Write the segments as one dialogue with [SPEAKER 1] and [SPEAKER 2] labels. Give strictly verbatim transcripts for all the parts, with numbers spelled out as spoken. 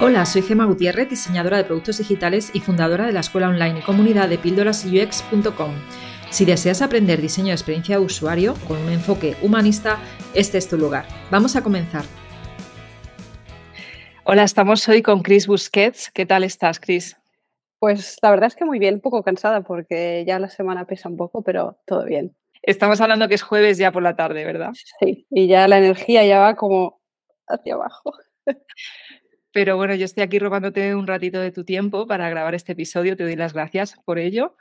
[SPEAKER 1] Hola, soy Gemma Gutiérrez, diseñadora de productos digitales y fundadora de la escuela online y comunidad de píldoras u x punto com. Si deseas aprender diseño de experiencia de usuario con un enfoque humanista, este es tu lugar. Vamos a comenzar. Hola, estamos hoy con Chris Busquets. ¿Qué tal estás, Chris?
[SPEAKER 2] Pues la verdad es que muy bien, un poco cansada porque ya la semana pesa un poco, pero todo bien.
[SPEAKER 1] Estamos hablando que es jueves ya por la tarde, ¿verdad?
[SPEAKER 2] Sí, y ya la energía ya va como hacia abajo.
[SPEAKER 1] Pero bueno, yo estoy aquí robándote un ratito de tu tiempo para grabar este episodio. Te doy las gracias por ello.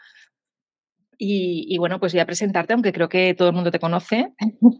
[SPEAKER 1] Y, y bueno, pues voy a presentarte, aunque creo que todo el mundo te conoce.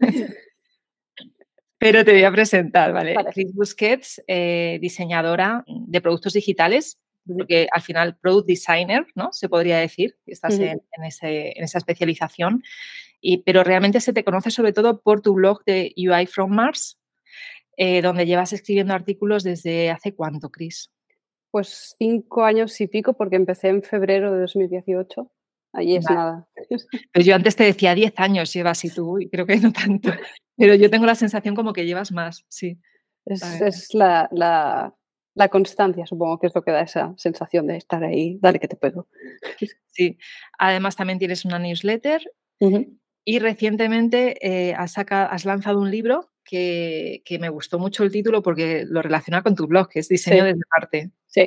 [SPEAKER 1] Pero te voy a presentar, ¿vale?
[SPEAKER 2] Vale.
[SPEAKER 1] Chris Busquets, eh, diseñadora de productos digitales, porque al final product designer, ¿no? Se podría decir, que estás
[SPEAKER 2] Uh-huh.
[SPEAKER 1] en, en, ese, en esa especialización, y, pero realmente se te conoce sobre todo por tu blog de U I from Mars, eh, donde llevas escribiendo artículos desde ¿hace cuánto, Chris?
[SPEAKER 2] Pues cinco años y pico porque empecé en febrero de dos mil dieciocho. Ahí es
[SPEAKER 1] Vale.
[SPEAKER 2] nada.
[SPEAKER 1] Pues yo antes te decía diez años llevas y tú, y creo que no tanto, pero yo tengo la sensación como que llevas más, sí.
[SPEAKER 2] Es, es la, la, la constancia, supongo que es lo que da esa sensación de estar ahí, dale que te pego.
[SPEAKER 1] Sí, además también tienes una newsletter.
[SPEAKER 2] Uh-huh.
[SPEAKER 1] Y recientemente eh, has, saca, has lanzado un libro que, que me gustó mucho el título porque lo relaciona con tu blog, que es Diseño
[SPEAKER 2] Sí,
[SPEAKER 1] desde Marte.
[SPEAKER 2] sí.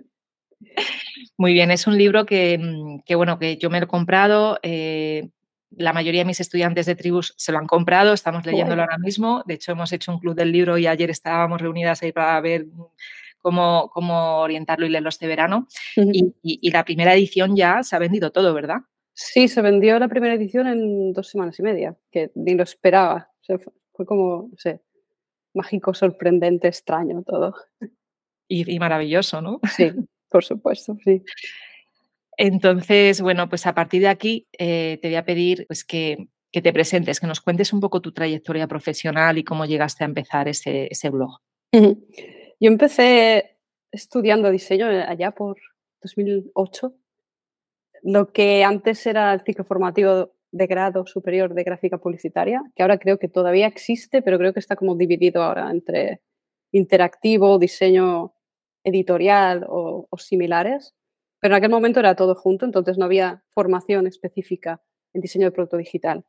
[SPEAKER 1] Muy bien, es un libro que, que bueno, que yo me lo he comprado. Eh, la mayoría de mis estudiantes de Tribus se lo han comprado, estamos leyéndolo
[SPEAKER 2] Guay.
[SPEAKER 1] ahora mismo. De hecho, hemos hecho un club del libro y ayer estábamos reunidas ahí para ver cómo, cómo orientarlo y leerlo este verano.
[SPEAKER 2] Uh-huh.
[SPEAKER 1] Y, y, y la primera edición ya se ha vendido todo, ¿verdad?
[SPEAKER 2] Sí, se vendió la primera edición en dos semanas y media, que ni lo esperaba. O sea, fue, fue como, no sé, mágico, sorprendente, extraño todo.
[SPEAKER 1] Y, y maravilloso, ¿no?
[SPEAKER 2] Sí, por supuesto, sí.
[SPEAKER 1] Entonces, bueno, pues a partir de aquí eh, te voy a pedir pues, que, que te presentes, que nos cuentes un poco tu trayectoria profesional y cómo llegaste a empezar ese, ese blog.
[SPEAKER 2] Ujú. Yo empecé estudiando diseño allá por dos mil ocho, lo que antes era el ciclo formativo de grado superior de gráfica publicitaria, que ahora creo que todavía existe, pero creo que está como dividido ahora entre interactivo, diseño editorial o, o similares. Pero en aquel momento era todo junto, entonces no había formación específica en diseño de producto digital.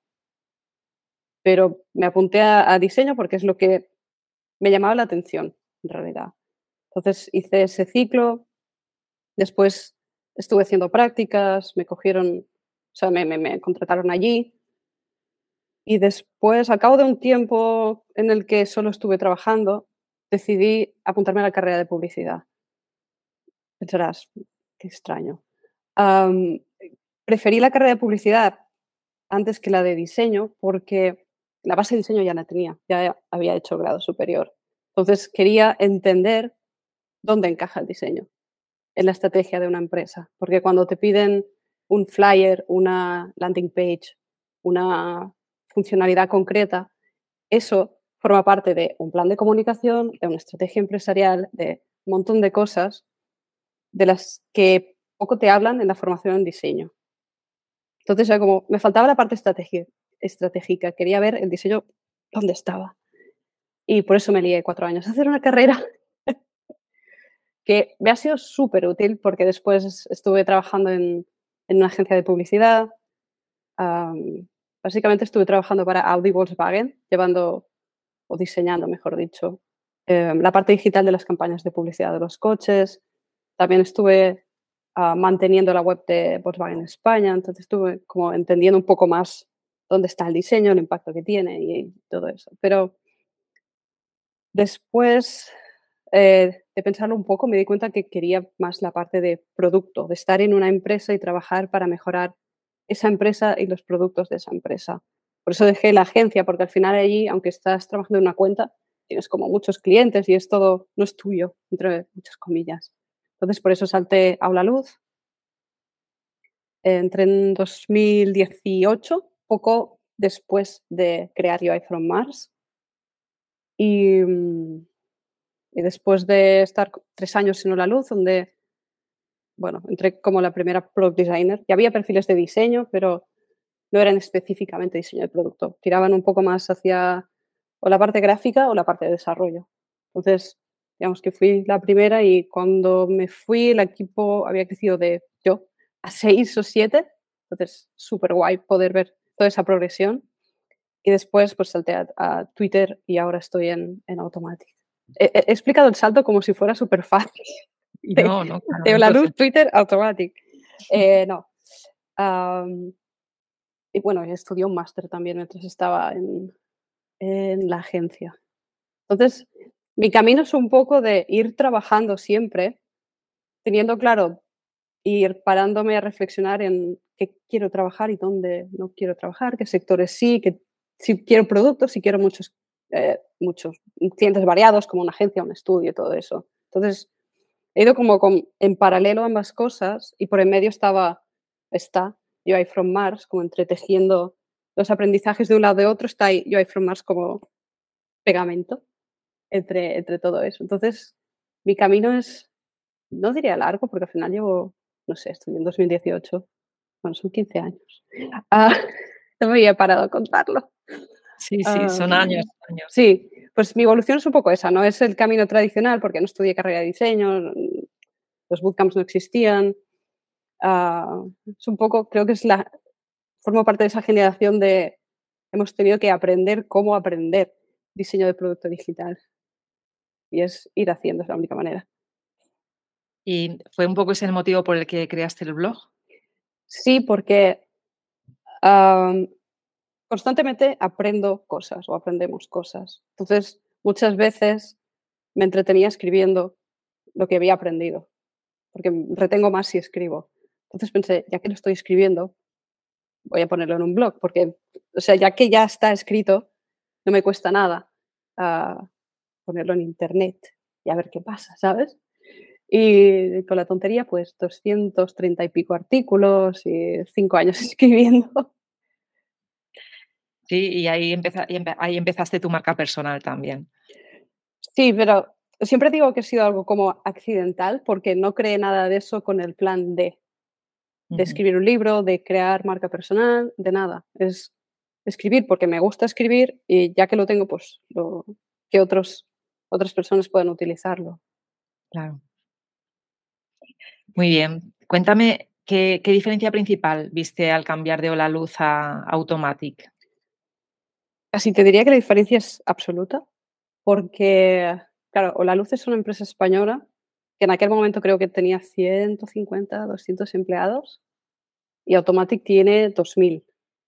[SPEAKER 2] Pero me apunté a, a diseño porque es lo que me llamaba la atención, en realidad. Entonces hice ese ciclo, después estuve haciendo prácticas, me cogieron, o sea, me, me, me contrataron allí y después, al cabo de un tiempo en el que solo estuve trabajando, decidí apuntarme a la carrera de publicidad. Pensarás, qué extraño. Am, preferí la carrera de publicidad antes que la de diseño porque la base de diseño ya la tenía, ya había hecho el grado superior. Entonces quería entender dónde encaja el diseño en la estrategia de una empresa, porque cuando te piden un flyer, una landing page, una funcionalidad concreta, eso forma parte de un plan de comunicación, de una estrategia empresarial, de un montón de cosas de las que poco te hablan en la formación en diseño. Entonces era como, me faltaba la parte estrategia, estratégica, quería ver el diseño dónde estaba. Y por eso me lié cuatro años a hacer una carrera que me ha sido súper útil porque después estuve trabajando en, en una agencia de publicidad. Um, básicamente estuve trabajando para Audi Volkswagen, llevando o diseñando, mejor dicho, eh, la parte digital de las campañas de publicidad de los coches. También estuve uh, manteniendo la web de Volkswagen España, entonces estuve como entendiendo un poco más dónde está el diseño, el impacto que tiene y todo eso. Pero después eh, de pensarlo un poco, me di cuenta que quería más la parte de producto, de estar en una empresa y trabajar para mejorar esa empresa y los productos de esa empresa. Por eso dejé la agencia, porque al final allí, aunque estás trabajando en una cuenta, tienes como muchos clientes y es todo, no es tuyo, entre muchas comillas. Entonces, por eso salté a la luz. Entré en dos mil dieciocho, poco después de crear U I from Mars. Y, mm, y después de estar tres años en la luz, donde, bueno, entré como la primera product designer. Ya había perfiles de diseño, pero no eran específicamente diseño de producto. Tiraban un poco más hacia o la parte gráfica o la parte de desarrollo. Entonces, Digamos que fui la primera y cuando me fui el equipo había crecido de yo a seis o siete, entonces súper guay poder ver toda esa progresión. Y después pues salté a, a Twitter y ahora estoy en, en Automatic. He, he- he explicado el salto como si fuera súper fácil.
[SPEAKER 1] Y
[SPEAKER 2] De,
[SPEAKER 1] no, no, claro,
[SPEAKER 2] de
[SPEAKER 1] es
[SPEAKER 2] la luz,
[SPEAKER 1] imposible.
[SPEAKER 2] Twitter, Automatic. Eh, no. Am, y bueno, estudié un máster también mientras estaba en, en la agencia. Entonces, mi camino es un poco de ir trabajando siempre, teniendo claro, ir parándome a reflexionar en qué quiero trabajar y dónde no quiero trabajar, qué sectores sí, que si quiero productos, si quiero muchos, eh, muchos clientes variados, como una agencia, un estudio y todo eso. Entonces, he ido como con, en paralelo ambas cosas y por en medio estaba, está U I from Mars, como entretejiendo los aprendizajes de un lado de otro, está ahí U I from Mars como pegamento entre, entre todo eso. Entonces, mi camino es, no diría largo, porque al final llevo, no sé, estoy en dos mil dieciocho, bueno, son quince años. Ah, no me había parado a contarlo.
[SPEAKER 1] Sí, sí, son años,
[SPEAKER 2] Am,
[SPEAKER 1] años.
[SPEAKER 2] sí, pues mi evolución es un poco esa, no es el camino tradicional, porque no estudié carrera de diseño, los bootcamps no existían. Ah, es un poco, creo que es la, formo parte de esa generación de, hemos tenido que aprender cómo aprender diseño de producto digital. Y es ir haciendo, es la única manera.
[SPEAKER 1] ¿Y fue un poco ese el motivo por el que creaste el blog?
[SPEAKER 2] Sí, porque am, constantemente aprendo cosas o aprendemos cosas. Entonces, muchas veces me entretenía escribiendo lo que había aprendido, porque retengo más si escribo. Entonces pensé, ya que lo estoy escribiendo, voy a ponerlo en un blog, porque, o sea, ya que ya está escrito, no me cuesta nada ah, ponerlo en internet y a ver qué pasa, ¿sabes? Y con la tontería, pues doscientos treinta y pico artículos y cinco años escribiendo.
[SPEAKER 1] Sí, y ahí empeza y empe ahí empezaste tu marca personal también.
[SPEAKER 2] Sí, pero siempre digo que ha sido algo como accidental, porque no creé nada de eso con el plan de, de
[SPEAKER 1] Ujú,
[SPEAKER 2] escribir un libro, de crear marca personal, de nada. Es escribir porque me gusta escribir y ya que lo tengo, pues lo, que otros, otras personas puedan utilizarlo.
[SPEAKER 1] claro. Muy bien. Cuéntame, ¿qué qué diferencia principal viste al cambiar de Hola Luz a Automatic?
[SPEAKER 2] Casi te diría que la diferencia es absoluta, porque, claro, La Luz es una empresa española que en aquel momento creo que tenía ciento cincuenta, doscientos empleados y Automatic tiene dos mil.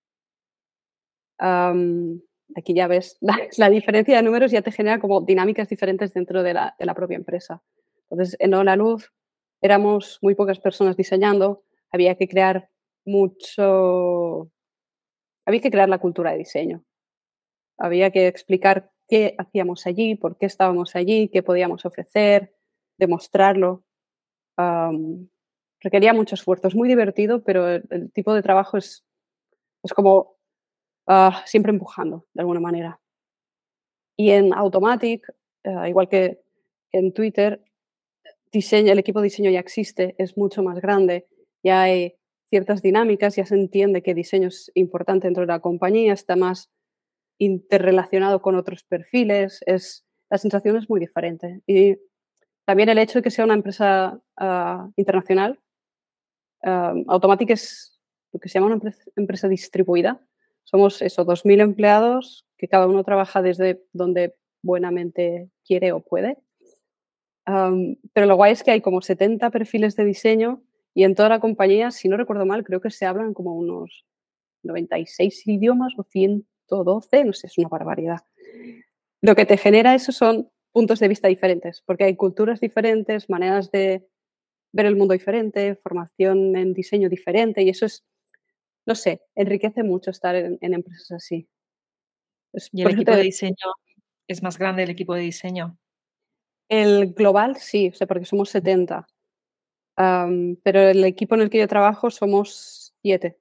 [SPEAKER 2] Am, aquí ya ves, la, la diferencia de números ya te genera como dinámicas diferentes dentro de la, de la propia empresa. Entonces, en Hola Luz éramos muy pocas personas diseñando, había que crear mucho, había que crear la cultura de diseño. Había que explicar qué hacíamos allí, por qué estábamos allí, qué podíamos ofrecer, demostrarlo. Am, requería mucho esfuerzo. Es muy divertido, pero el, el tipo de trabajo es, es como ah, siempre empujando, de alguna manera. Y en Automatic, eh, igual que en Twitter, diseño, el equipo de diseño ya existe, es mucho más grande, ya hay ciertas dinámicas, ya se entiende que diseño es importante dentro de la compañía, está más interrelacionado con otros perfiles, es, la sensación es muy diferente. Y también el hecho de que sea una empresa uh, internacional, uh, Automatic es lo que se llama una empresa, empresa distribuida. Somos eso, dos mil empleados que cada uno trabaja desde donde buenamente quiere o puede. Um, pero lo guay es que hay como setenta perfiles de diseño y en toda la compañía, si no recuerdo mal, creo que se hablan como unos noventa y seis idiomas o ciento doce, no sé, es una barbaridad. Lo que te genera eso son puntos de vista diferentes, porque hay culturas diferentes, maneras de ver el mundo diferente, formación en diseño diferente y eso es, no sé, enriquece mucho estar en, en empresas así. Es,
[SPEAKER 1] ¿Y el
[SPEAKER 2] por eso
[SPEAKER 1] equipo de
[SPEAKER 2] te,
[SPEAKER 1] diseño es más grande el equipo de diseño?
[SPEAKER 2] el global sí, o sea, porque somos setenta, um, pero el equipo en el que yo trabajo somos siete.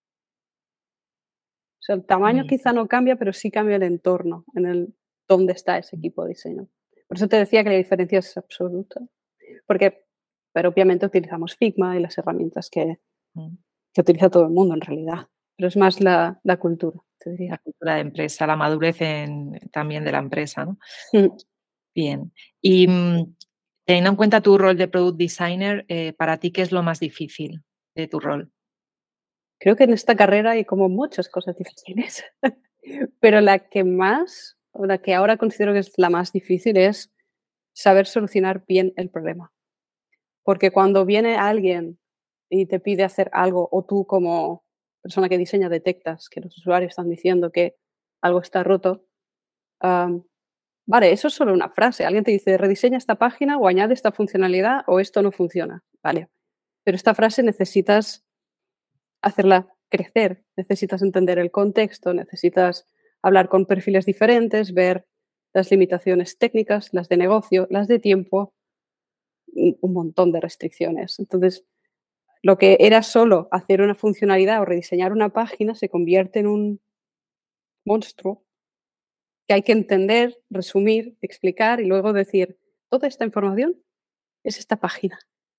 [SPEAKER 2] O sea, el
[SPEAKER 1] Muy
[SPEAKER 2] tamaño
[SPEAKER 1] bien.
[SPEAKER 2] quizá no cambia, pero sí cambia el entorno en el dónde está ese equipo de diseño. Por eso te decía que la diferencia es absoluta. Porque, pero obviamente utilizamos Figma y las herramientas que,
[SPEAKER 1] Mm.
[SPEAKER 2] que utiliza todo el mundo en realidad. Pero es más la, la cultura, te
[SPEAKER 1] La
[SPEAKER 2] diría.
[SPEAKER 1] cultura de empresa, la madurez en también de la empresa, ¿no?
[SPEAKER 2] Mm.
[SPEAKER 1] Bien. Y mm, teniendo en cuenta tu rol de product designer, eh, para ti, ¿qué es lo más difícil de tu rol?
[SPEAKER 2] Creo que en esta carrera hay como muchas cosas difíciles, pero la que más, o la que ahora considero que es la más difícil es saber solucionar bien el problema. Porque cuando viene alguien y te pide hacer algo, o tú como persona que diseña detectas que los usuarios están diciendo que algo está roto, am, vale, eso es solo una frase. Alguien te dice, rediseña esta página o añade esta funcionalidad o esto no funciona. Vale, pero esta frase necesitas hacerla crecer, necesitas entender el contexto, necesitas hablar con perfiles diferentes, ver las limitaciones técnicas, las de negocio, las de tiempo, un un montón de restricciones. Entonces, lo que era solo hacer una funcionalidad o rediseñar una página se convierte en un monstruo que hay que entender, resumir, explicar y luego decir, toda esta información es esta página.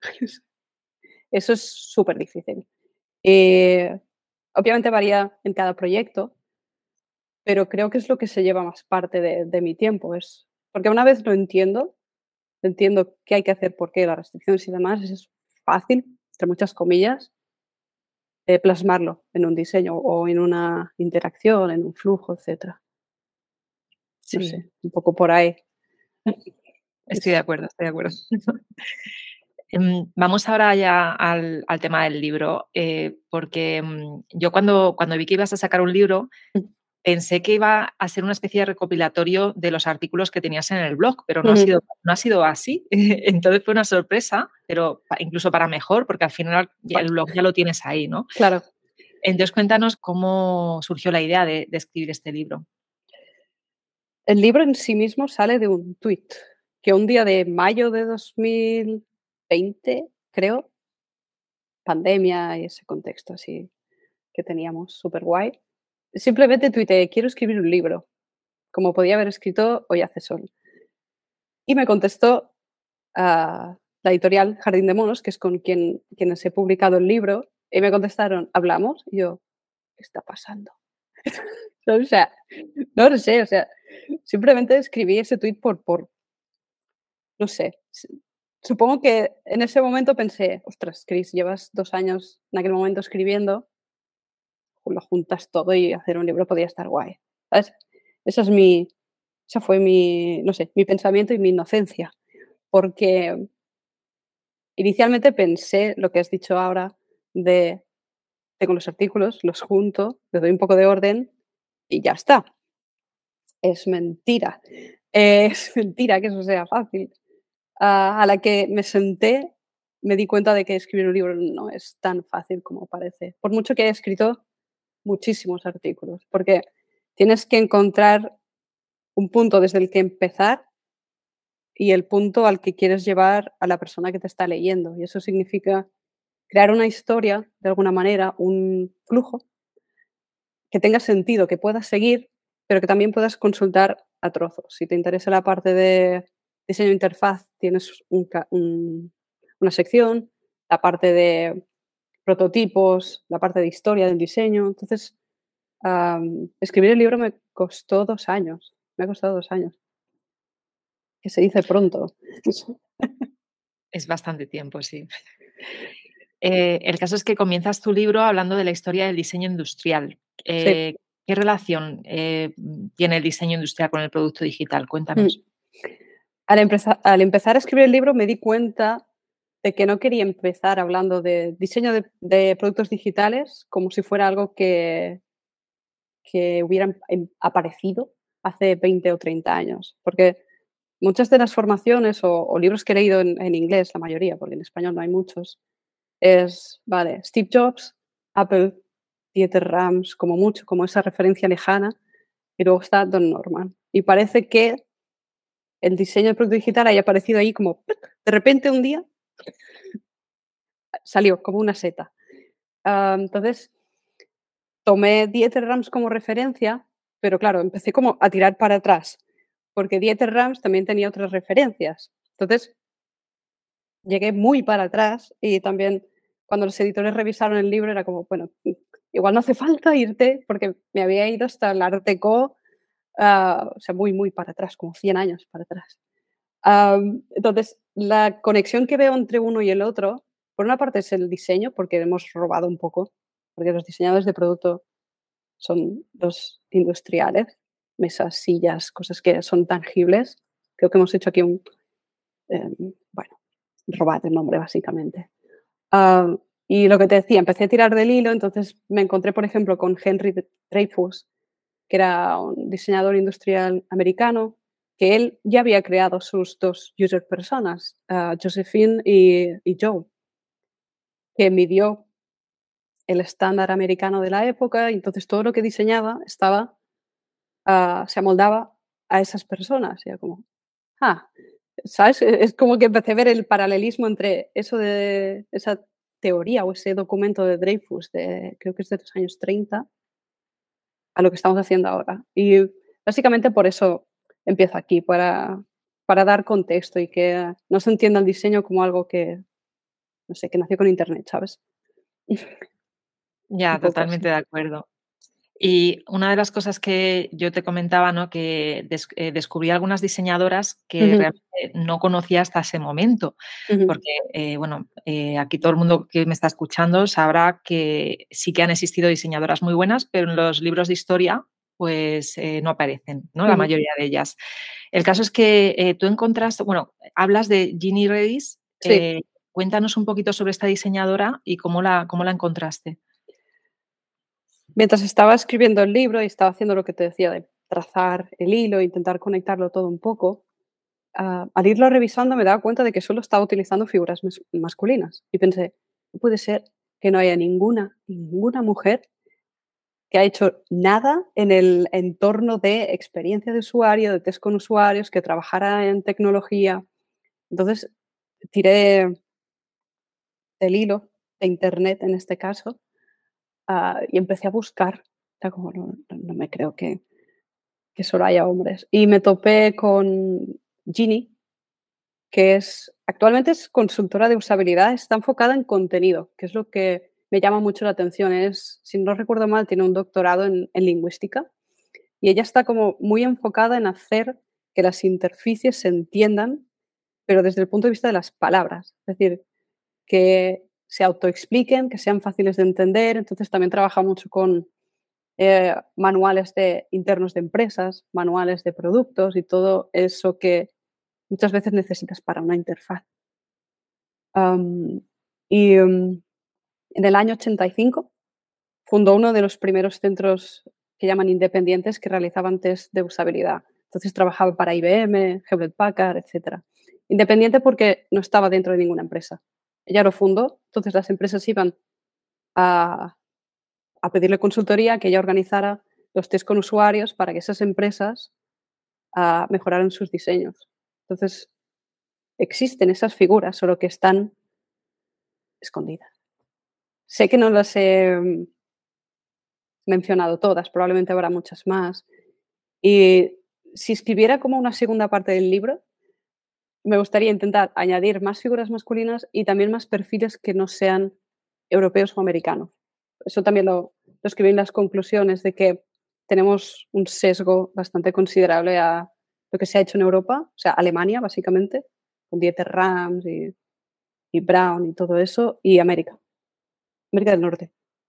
[SPEAKER 2] Eso es súper difícil. Eh, obviamente varía en cada proyecto, pero creo que es lo que se lleva más parte de, de mi tiempo. Es, porque una vez lo entiendo, entiendo qué hay que hacer, por qué, las restricciones y demás, es fácil, entre muchas comillas, eh, plasmarlo en un diseño o en una interacción, en un flujo, etcétera. No
[SPEAKER 1] Sí,
[SPEAKER 2] sé, un poco por ahí.
[SPEAKER 1] estoy de
[SPEAKER 2] Es-
[SPEAKER 1] acuerdo, estoy de acuerdo. Em, vamos ahora ya al, al tema del libro, eh, porque mm, yo cuando, cuando vi que ibas a sacar un libro, pensé que iba a ser una especie de recopilatorio de los artículos que tenías en el blog, pero no ha
[SPEAKER 2] Ujú,
[SPEAKER 1] sido, no ha sido así. Entonces fue una sorpresa, pero pa- incluso para mejor, porque al final ya el
[SPEAKER 2] bueno,
[SPEAKER 1] blog ya lo tienes ahí, ¿no?
[SPEAKER 2] claro.
[SPEAKER 1] Entonces cuéntanos cómo surgió la idea de, de escribir este libro.
[SPEAKER 2] El libro en sí mismo sale de un tuit que un día de mayo de dos mil veinte, creo, pandemia y ese contexto así que teníamos súper guay, simplemente tuiteé, quiero escribir un libro, como podía haber escrito Hoy hace sol. Y me contestó ah, la editorial Jardín de Monos, que es con quien, quienes he publicado el libro, y me contestaron, ¿hablamos? Y yo, ¿qué está pasando? ¿No? O sea, no lo sé, o sea, simplemente escribí ese tuit por, por, no sé, s- supongo que en ese momento pensé, ostras, Chris, llevas dos años en aquel momento escribiendo, lo juntas todo y hacer un libro podría estar guay, ¿sabes? Esa es mi, esa fue mi, no sé, mi pensamiento y mi inocencia, porque inicialmente pensé lo que has dicho ahora de tengo los artículos, los junto, le doy un poco de orden y ya está. Es mentira. Eh, es mentira que eso sea fácil. Ah, a la que me senté, me di cuenta de que escribir un libro no es tan fácil como parece. Por mucho que haya escrito muchísimos artículos, porque tienes que encontrar un punto desde el que empezar y el punto al que quieres llevar a la persona que te está leyendo. Y eso significa crear una historia, de alguna manera, un flujo que tenga sentido, que puedas seguir, pero que también puedas consultar a trozos. Si te interesa la parte de diseño de interfaz, tienes un ca- un- una sección, la parte de prototipos, la parte de historia del diseño. Entonces, am, escribir el libro me costó dos años. Me ha costado dos años, que se dice pronto.
[SPEAKER 1] Es bastante tiempo, sí. Eh, el caso es que comienzas tu libro hablando de la historia del diseño industrial.
[SPEAKER 2] Sí.
[SPEAKER 1] Eh, ¿qué relación eh, tiene el diseño industrial con el producto digital?
[SPEAKER 2] Mm.
[SPEAKER 1] Cuéntanos.
[SPEAKER 2] Al, empeza- al empezar a escribir el libro me di cuenta de que no quería empezar hablando de diseño de, de productos digitales como si fuera algo que, que hubieran em- aparecido hace veinte o treinta años. Porque muchas de las formaciones o, o libros que he leído en, en inglés, la mayoría, porque en español no hay muchos, es, vale, Steve Jobs, Apple, Dieter Rams, como mucho, como esa referencia lejana, y luego está Don Norman. Y parece que el diseño del producto digital haya aparecido ahí como ¡pic! De repente un día salió como una seta. Ah, entonces tomé Dieter Rams como referencia, pero claro, empecé como a tirar para atrás, porque Dieter Rams también tenía otras referencias. Entonces llegué muy para atrás y también cuando los editores revisaron el libro era como, bueno, igual no hace falta irte porque me había ido hasta el Art Deco, ah, o sea, muy, muy para atrás, como cien años para atrás. Um, entonces, la conexión que veo entre uno y el otro, por una parte es el diseño, porque hemos robado un poco, porque los diseñadores de producto son los industriales, mesas, sillas, cosas que son tangibles. Creo que hemos hecho aquí un, eh, bueno, robar el nombre básicamente. Uh, y lo que te decía, empecé a tirar del hilo, entonces me encontré, por ejemplo, con Henry Dreyfus, que era un diseñador industrial americano, que él ya había creado sus dos user personas, uh, Josephine y, y Joe, que midió el estándar americano de la época, y entonces todo lo que diseñaba estaba, uh, se amoldaba a esas personas. Y era como, ah, ¿sabes? Es como que empecé a ver el paralelismo entre eso de esa teoría o ese documento de Dreyfus, de, creo que es de los años treinta, a lo que estamos haciendo ahora. Y básicamente por eso empiezo aquí, para, para dar contexto y que no se entienda el diseño como algo que, no sé, que nació con Internet, ¿sabes? Un
[SPEAKER 1] Ya,
[SPEAKER 2] poco así.
[SPEAKER 1] totalmente de acuerdo. Y una de las cosas que yo te comentaba, ¿no? Que des eh, descubrí algunas diseñadoras que
[SPEAKER 2] Ujú,
[SPEAKER 1] realmente no conocía hasta ese momento,
[SPEAKER 2] ujú,
[SPEAKER 1] porque, eh, bueno, eh, aquí todo el mundo que me está escuchando sabrá que sí que han existido diseñadoras muy buenas, pero en los libros de historia, pues, eh, no aparecen, ¿no? La
[SPEAKER 2] ujú.
[SPEAKER 1] mayoría de ellas. El caso es que, eh, tú encontraste, bueno, hablas de Ginny Redis,
[SPEAKER 2] Sí.
[SPEAKER 1] eh, cuéntanos un poquito sobre esta diseñadora y cómo la cómo la encontraste.
[SPEAKER 2] Mientras estaba escribiendo el libro y estaba haciendo lo que te decía de trazar el hilo, intentar conectarlo todo un poco, ah, al irlo revisando me daba cuenta de que solo estaba utilizando figuras mas- masculinas. Y pensé, no puede ser que no haya ninguna, ninguna mujer que ha hecho nada en el entorno de experiencia de usuario, de test con usuarios, que trabajara en tecnología. Entonces, tiré del hilo de Internet en este caso, ah, y empecé a buscar. Era como, no, no- no me creo que, que solo haya hombres. Y me topé con Ginny, que es actualmente es consultora de usabilidad, está enfocada en contenido, que es lo que me llama mucho la atención. Es, si no recuerdo mal, tiene un doctorado en, en lingüística. Y ella está como muy enfocada en hacer que las interfaces se entiendan, pero desde el punto de vista de las palabras. Es decir, que se autoexpliquen, que sean fáciles de entender. Entonces también trabaja mucho con eh, manuales de, internos de empresas, manuales de productos y todo eso que muchas veces necesitas para una interfaz. Am, y um, en el año ochenta y cinco fundó uno de los primeros centros que llaman independientes que realizaban test de usabilidad. Entonces trabajaba para I B M, Hewlett Packard, etcétera. Independiente porque no estaba dentro de ninguna empresa. Ella lo fundó, entonces las empresas iban a, a pedirle consultoría, que ella organizara los test con usuarios para que esas empresas ah, mejoraran sus diseños. Entonces existen esas figuras, solo que están escondidas. Sé que no las he mm, mencionado todas, probablemente habrá muchas más. Y si escribiera como una segunda parte del libro, me gustaría intentar añadir más figuras masculinas y también más perfiles que no sean europeos o americanos. Eso también lo, lo escribí en las conclusiones de que tenemos un sesgo bastante considerable a lo que se ha hecho en Europa, o sea, Alemania básicamente, con Dieter Rams y, y Brown y todo eso, y América, América del Norte.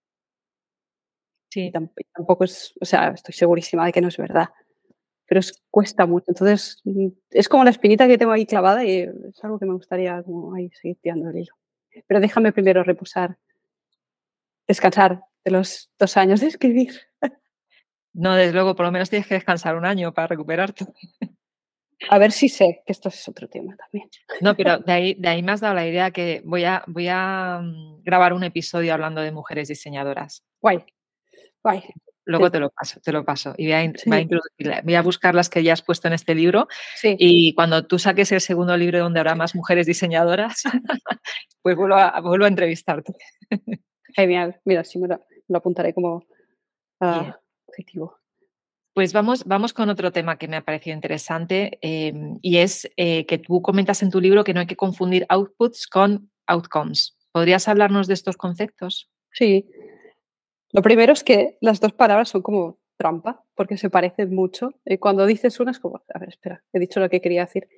[SPEAKER 2] Y
[SPEAKER 1] Sí.
[SPEAKER 2] tamp- y tampoco es, o sea, estoy segurísima de que no es verdad, pero es, cuesta mucho. Entonces, mm, es como la espinita que tengo ahí clavada y es algo que me gustaría como ahí seguir tirando el hilo. Pero déjame primero reposar, descansar de los dos años de escribir.
[SPEAKER 1] No, desde luego, por lo menos tienes que descansar un año para recuperarte.
[SPEAKER 2] A ver si sé que esto es otro tema también.
[SPEAKER 1] No, pero de ahí de ahí me has dado la idea que voy a voy a, mm, grabar un episodio hablando de mujeres diseñadoras.
[SPEAKER 2] Guay, guay.
[SPEAKER 1] Luego
[SPEAKER 2] Te-
[SPEAKER 1] te lo paso, te lo paso. Y voy a in voy a
[SPEAKER 2] Sí,
[SPEAKER 1] introducirla. Voy a buscar las que ya has puesto en este libro,
[SPEAKER 2] sí,
[SPEAKER 1] y cuando tú saques el segundo libro donde habrá más mujeres diseñadoras, pues vuelvo a vuelvo a entrevistarte.
[SPEAKER 2] genial. Mira, sí me lo, lo apuntaré como
[SPEAKER 1] Bien.
[SPEAKER 2] ah, objetivo.
[SPEAKER 1] Pues vamos, vamos con otro tema que me ha parecido interesante, em, y es eh, que tú comentas en tu libro que no hay que confundir outputs con outcomes. ¿Podrías hablarnos de estos conceptos?
[SPEAKER 2] Sí, lo primero es que las dos palabras son como trampa, porque se parecen mucho. Y cuando dices una es como, a ver, espera, he dicho lo que quería decir.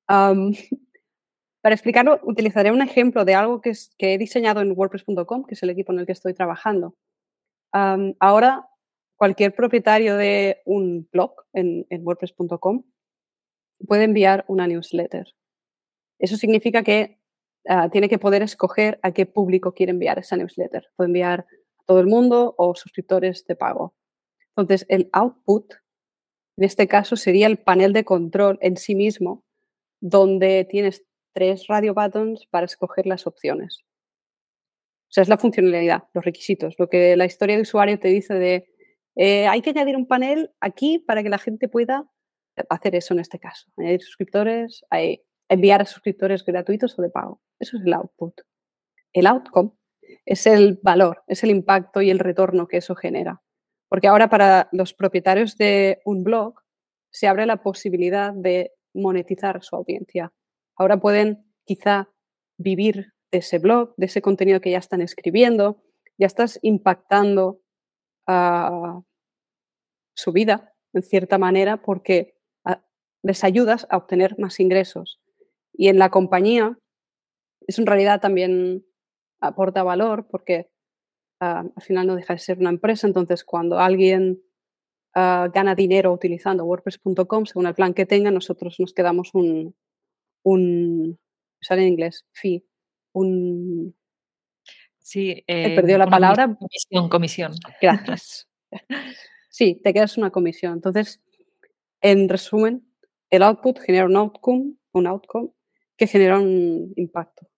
[SPEAKER 2] Um, para explicarlo, utilizaré un ejemplo de algo que, es, que he diseñado en WordPress punto com, que es el equipo en el que estoy trabajando. Um, ahora, cualquier propietario de un blog en, en WordPress punto com puede enviar una newsletter. Eso significa que uh, tiene que poder escoger a qué público quiere enviar esa newsletter. Puede enviar a todo el mundo o suscriptores de pago. Entonces, el output, en este caso, sería el panel de control en sí mismo, donde tienes tres radio buttons para escoger las opciones. O sea, es la funcionalidad, los requisitos, lo que la historia de usuario te dice de eh, hay que añadir un panel aquí para que la gente pueda hacer eso en este caso. Añadir suscriptores, hay, enviar a suscriptores gratuitos o de pago. Eso es el output. El outcome es el valor, es el impacto y el retorno que eso genera. Porque ahora para los propietarios de un blog se abre la posibilidad de monetizar su audiencia. Ahora pueden quizá vivir de ese blog, de ese contenido que ya están escribiendo, ya estás impactando uh, su vida en cierta manera porque uh, les ayudas a obtener más ingresos. Y en la compañía, eso en realidad también aporta valor porque uh, al final no deja de ser una empresa, entonces cuando alguien uh, gana dinero utilizando WordPress punto com, según el plan que tenga, nosotros nos quedamos un, un sale en inglés, fee, un...
[SPEAKER 1] Sí,
[SPEAKER 2] He
[SPEAKER 1] eh,
[SPEAKER 2] perdido la
[SPEAKER 1] una
[SPEAKER 2] palabra.
[SPEAKER 1] comisión, comisión.
[SPEAKER 2] Gracias. Sí, te quedas una comisión. Entonces, en resumen, el output genera un outcome, un outcome que genera un impacto.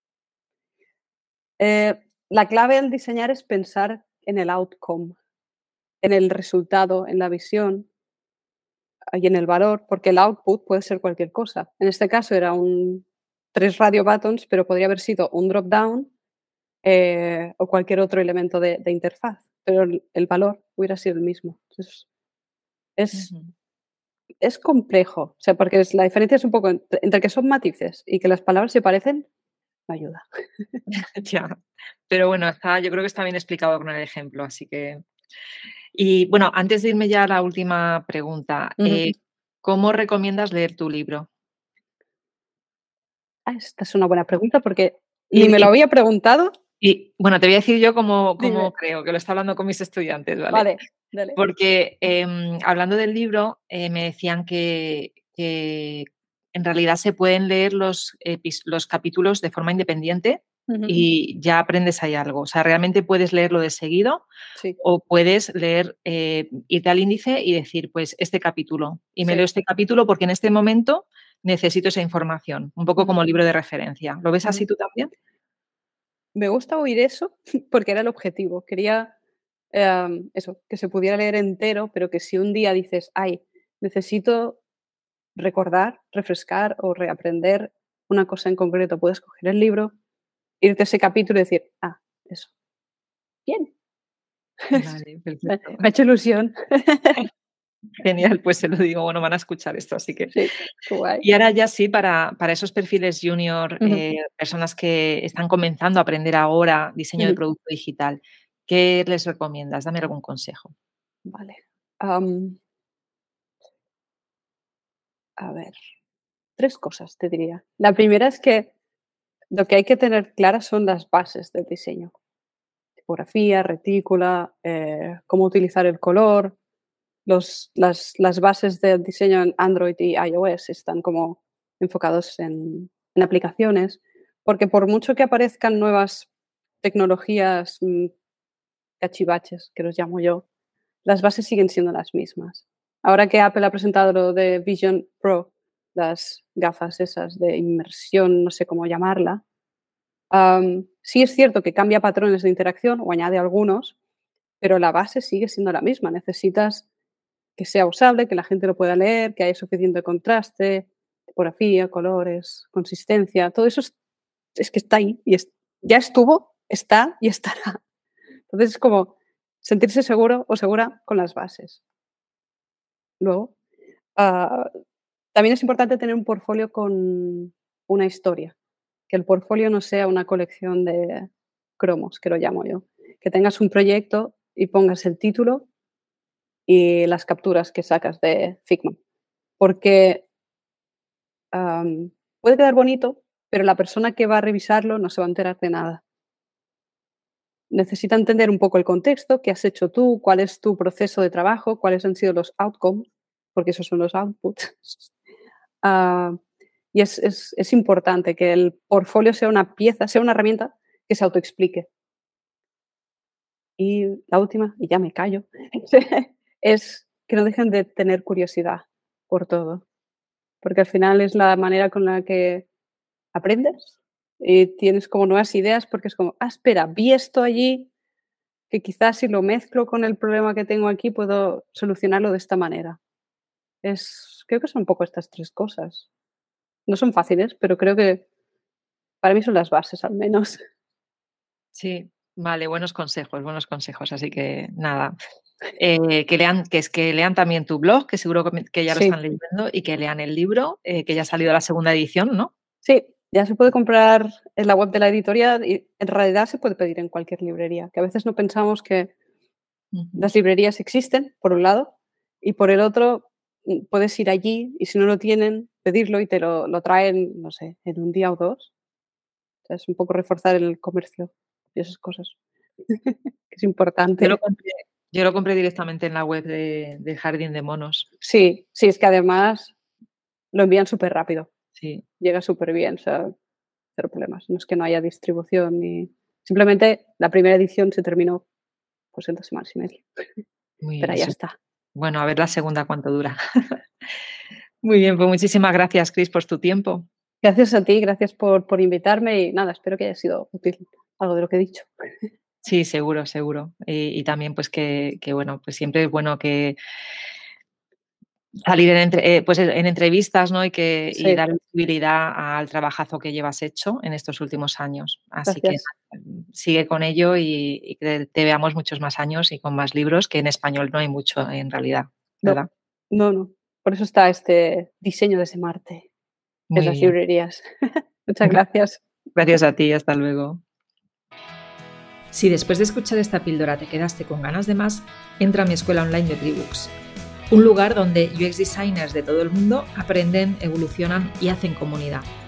[SPEAKER 2] Eh, la clave al diseñar es pensar en el outcome, en el resultado, en la visión y en el valor, porque el output puede ser cualquier cosa. En este caso era un tres radio buttons, pero podría haber sido un drop down eh, o cualquier otro elemento de, de interfaz, pero el, el valor hubiera sido el mismo. Entonces, es, uh-huh. es complejo, o sea, porque es, la diferencia es un poco entre, entre que son matices y que las palabras se parecen, no ayuda.
[SPEAKER 1] Ya, pero bueno, está, yo creo que está bien explicado con el ejemplo, así que... Y bueno, antes de irme ya a la última pregunta, uh-huh. eh, ¿cómo recomiendas leer tu libro?
[SPEAKER 2] Ah, esta es una buena pregunta porque y, ni me lo había preguntado.
[SPEAKER 1] Y bueno, te voy a decir yo cómo, cómo creo, que lo está hablando con mis estudiantes, ¿vale?
[SPEAKER 2] Vale, dale.
[SPEAKER 1] Porque eh, hablando del libro, eh, me decían que, que en realidad se pueden leer los, los capítulos de forma independiente uh-huh. y ya aprendes ahí algo. O sea, realmente puedes leerlo de seguido
[SPEAKER 2] sí.
[SPEAKER 1] o puedes leer, eh, irte al índice y decir, pues, este capítulo. Y me sí. leo este capítulo porque en este momento necesito esa información, un poco uh-huh. como libro de referencia. ¿Lo ves uh-huh. así tú también?
[SPEAKER 2] Me gusta oír eso porque era el objetivo. Quería eh, eso, que se pudiera leer entero, pero que si un día dices, ay, necesito recordar, refrescar o reaprender una cosa en concreto, puedes coger el libro, irte a ese capítulo y decir, ah, eso. Bien.
[SPEAKER 1] Vale,
[SPEAKER 2] me, me ha hecho ilusión.
[SPEAKER 1] Genial, pues se lo digo, bueno, van a escuchar esto, así que...
[SPEAKER 2] Sí, qué guay.
[SPEAKER 1] Y ahora ya sí, para, para esos perfiles junior, uh-huh. eh, personas que están comenzando a aprender ahora diseño uh-huh. de producto digital, ¿qué les recomiendas? Dame algún consejo.
[SPEAKER 2] Vale. Um, a ver, tres cosas te diría. La primera es que lo que hay que tener claras son las bases del diseño. Tipografía, retícula, eh, cómo utilizar el color. Los, las, las bases del diseño en Android y iOS están como enfocados en, en aplicaciones, porque por mucho que aparezcan nuevas tecnologías mmm, cachivaches, que los llamo yo, las bases siguen siendo las mismas. Ahora que Apple ha presentado lo de Vision Pro, las gafas esas de inmersión, no sé cómo llamarla, um, sí es cierto que cambia patrones de interacción o añade algunos, pero la base sigue siendo la misma. Necesitas que sea usable, que la gente lo pueda leer, que haya suficiente contraste, tipografía, colores, consistencia, todo eso es, es que está ahí y es, ya estuvo, está y estará. Entonces es como sentirse seguro o segura con las bases. Luego, uh, también es importante tener un portfolio con una historia, que el portfolio no sea una colección de cromos, que lo llamo yo, que tengas un proyecto y pongas el título y las capturas que sacas de Figma. Porque um, puede quedar bonito, pero la persona que va a revisarlo no se va a enterar de nada. Necesita entender un poco el contexto, qué has hecho tú, cuál es tu proceso de trabajo, cuáles han sido los outcomes, porque esos son los outputs. uh, y es, es, es importante que el portfolio sea una pieza, sea una herramienta que se autoexplique. Y la última, y ya me callo, es que no dejen de tener curiosidad por todo, porque al final es la manera con la que aprendes y tienes como nuevas ideas, porque es como, ah, espera, vi esto allí, que quizás si lo mezclo con el problema que tengo aquí puedo solucionarlo de esta manera. Es, creo que son un poco estas tres cosas. No son fáciles, pero creo que para mí son las bases al menos.
[SPEAKER 1] Sí, vale, buenos consejos, buenos consejos. Así que nada, eh, que lean, que es que lean también tu blog, que seguro que, que ya lo
[SPEAKER 2] Sí.
[SPEAKER 1] están leyendo, y que lean el libro, eh, que ya ha salido la segunda edición, ¿no?
[SPEAKER 2] Sí, ya se puede comprar en la web de la editorial y en realidad se puede pedir en cualquier librería, que a veces no pensamos que
[SPEAKER 1] Uh-huh.
[SPEAKER 2] las librerías existen, por un lado, y por el otro puedes ir allí y si no lo tienen, pedirlo y te lo, lo traen, no sé, en un día o dos. O sea, es un poco reforzar el comercio y esas cosas. Es importante.
[SPEAKER 1] Yo lo compré, yo lo compré directamente en la web de, de Jardín de Monos.
[SPEAKER 2] Sí, sí, es que además lo envían súper rápido.
[SPEAKER 1] Sí.
[SPEAKER 2] Llega súper bien, o sea, cero problemas. No es que no haya distribución ni... Simplemente la primera edición se terminó pues en dos semanas y media.
[SPEAKER 1] Muy
[SPEAKER 2] Pero
[SPEAKER 1] bien,
[SPEAKER 2] ya
[SPEAKER 1] sí.
[SPEAKER 2] está.
[SPEAKER 1] Bueno, a ver la segunda cuánto dura. Muy bien, pues muchísimas gracias, Cris, por tu tiempo.
[SPEAKER 2] Gracias a ti, gracias por, por invitarme y nada, espero que haya sido útil algo de lo que he dicho.
[SPEAKER 1] Sí, seguro, seguro. Y, y también pues que, que, bueno, pues siempre es bueno que salir en, entre, eh, pues en entrevistas, ¿no? Y, que,
[SPEAKER 2] Sí.
[SPEAKER 1] y dar visibilidad al trabajazo que llevas hecho en estos últimos años. Así
[SPEAKER 2] Gracias.
[SPEAKER 1] que sigue con ello y, y que te veamos muchos más años y con más libros, que en español no hay mucho en realidad, ¿verdad?
[SPEAKER 2] No, no, no. Por eso está este diseño de ese Marte
[SPEAKER 1] Muy
[SPEAKER 2] en las
[SPEAKER 1] bien.
[SPEAKER 2] librerías. Muchas gracias.
[SPEAKER 1] Gracias a ti, hasta luego. Si después de escuchar esta píldora te quedaste con ganas de más, entra a mi escuela online de Tribooks, un lugar donde U X designers de todo el mundo aprenden, evolucionan y hacen comunidad.